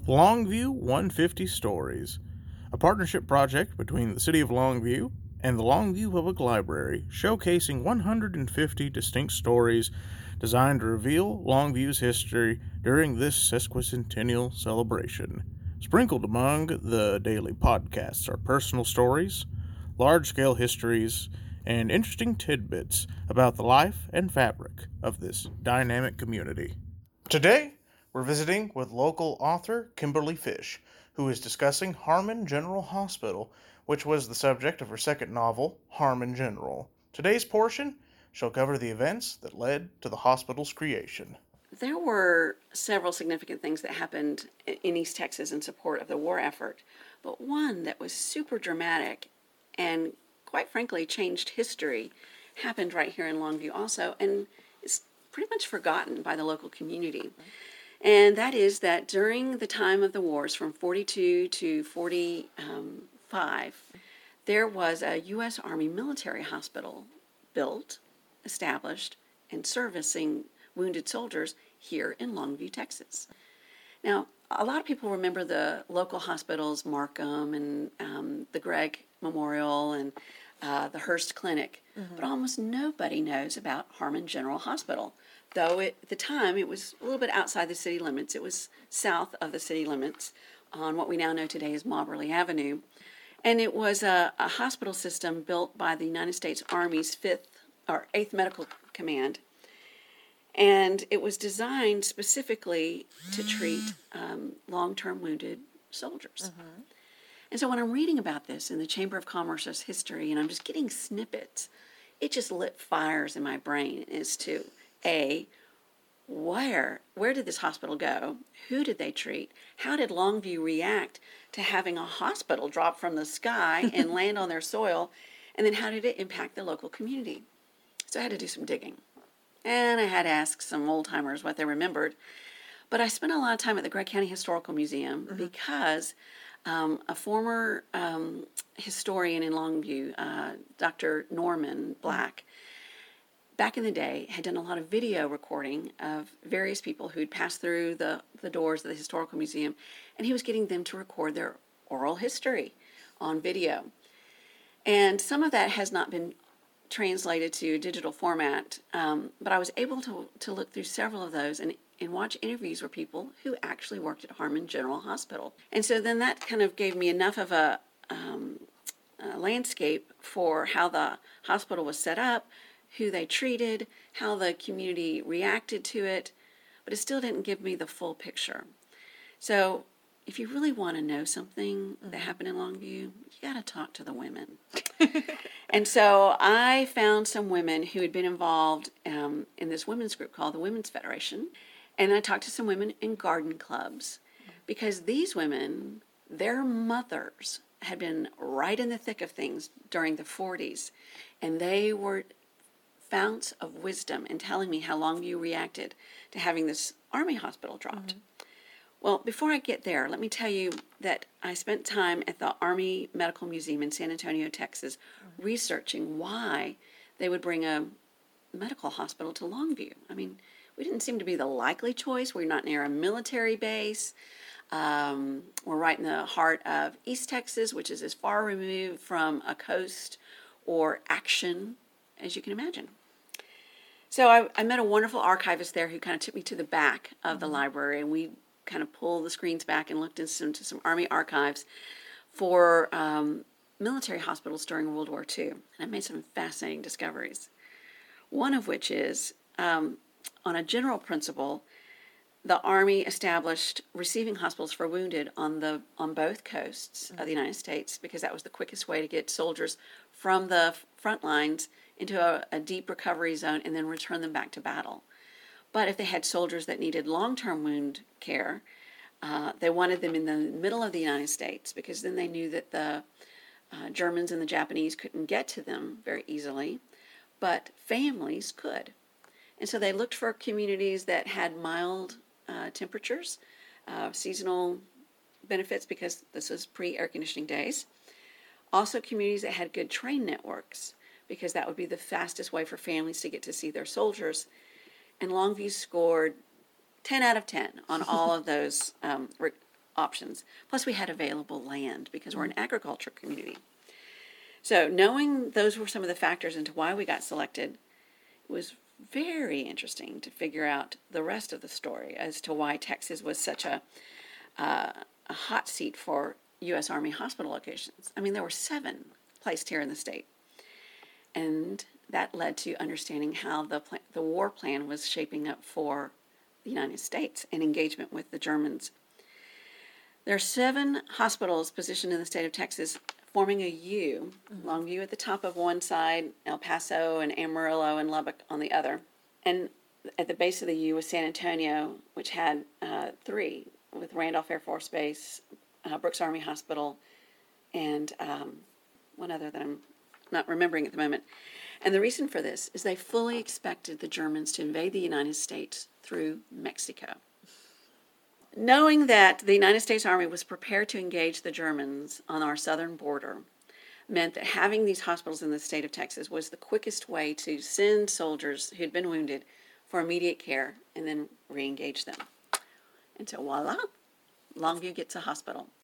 Longview 150 Stories, a partnership project between the City of Longview and the Longview Public Library, showcasing 150 distinct stories designed to reveal Longview's history during this sesquicentennial celebration. Sprinkled among the daily podcasts are personal stories, large-scale histories, and interesting tidbits about the life and fabric of this dynamic community. Today, we're visiting with local author Kimberly Fish, who is discussing Harmon General Hospital, which was the subject of her second novel, Harmon General. Today's portion shall cover the events that led to the hospital's creation. There were several significant things that happened in East Texas in support of the war effort, but one that was super dramatic and, quite frankly, changed history happened right here in Longview also, and is pretty much forgotten by the local community. And that is that during the time of the wars from 42 to 45, there was a U.S. Army military hospital built, established, and servicing wounded soldiers here in Longview, Texas. Now, a lot of people remember the local hospitals, Markham and the Gregg Memorial and the Hearst Clinic, but almost nobody knows about Harmon General Hospital. Though at the time it was a little bit outside the city limits. It was south of the city limits on what we now know today as Mauberley Avenue. And it was a hospital system built by the United States Army's 8th Medical Command. And it was designed specifically to treat long-term wounded soldiers. And so when I'm reading about this in the Chamber of Commerce's history, and I'm just getting snippets, it just lit fires in my brain as to, A, where did this hospital go? Who did they treat? How did Longview react to having a hospital drop from the sky and land on their soil? And then how did it impact the local community? So I had to do some digging. And I had to ask some old-timers what they remembered. But I spent a lot of time at the Gregg County Historical Museum because a former historian in Longview, Dr. Norman Black, back in the day, had done a lot of video recording of various people who'd passed through the doors of the Historical Museum, and he was getting them to record their oral history on video. And some of that has not been translated to digital format, but I was able to look through several of those and watch interviews with people who actually worked at Harmon General Hospital. And so then that kind of gave me enough of a landscape for how the hospital was set up, who they treated, how the community reacted to it, but it still didn't give me the full picture. So if you really want to know something that happened in Longview, you got to talk to the women. And so I found some women who had been involved in this women's group called the Women's Federation, and I talked to some women in garden clubs, because these women, their mothers had been right in the thick of things during the 40s, and they were founts of wisdom in telling me how Longview reacted to having this Army hospital dropped. Well, before I get there, let me tell you that I spent time at the Army Medical Museum in San Antonio, Texas, researching why they would bring a medical hospital to Longview. I mean, we didn't seem to be the likely choice. We're not near a military base. We're right in the heart of East Texas, which is as far removed from a coast or action as you can imagine. So I met a wonderful archivist there who kind of took me to the back of the library, and we kind of pulled the screens back and looked into some Army archives for military hospitals during World War II. And I made some fascinating discoveries. One of which is, on a general principle, the Army established receiving hospitals for wounded on both coasts of the United States, because that was the quickest way to get soldiers from the front lines into a deep recovery zone and then return them back to battle. But if they had soldiers that needed long-term wound care, they wanted them in the middle of the United States, because then they knew that the Germans and the Japanese couldn't get to them very easily, but families could. And so they looked for communities that had mild temperatures, seasonal benefits, because this was pre-air conditioning days. Also communities that had good train networks, because that would be the fastest way for families to get to see their soldiers. And Longview scored 10 out of 10 on all of those options. Plus, we had available land because we're an agriculture community. So, knowing those were some of the factors into why we got selected was very interesting to figure out the rest of the story as to why Texas was such a hot seat for U.S. Army hospital locations. I mean, there were 7 placed here in the state. And that led to understanding how the war plan was shaping up for the United States and engagement with the Germans. There are 7 hospitals positioned in the state of Texas forming a U, Longview at the top of one side, El Paso and Amarillo and Lubbock on the other. And at the base of the U was San Antonio, which had 3, with Randolph Air Force Base, Brooks Army Hospital, and one other that I'm not remembering at the moment. And the reason for this is they fully expected the Germans to invade the United States through Mexico. Knowing that the United States Army was prepared to engage the Germans on our southern border meant that having these hospitals in the state of Texas was the quickest way to send soldiers who had been wounded for immediate care and then re-engage them. And so voila, Longview gets a hospital.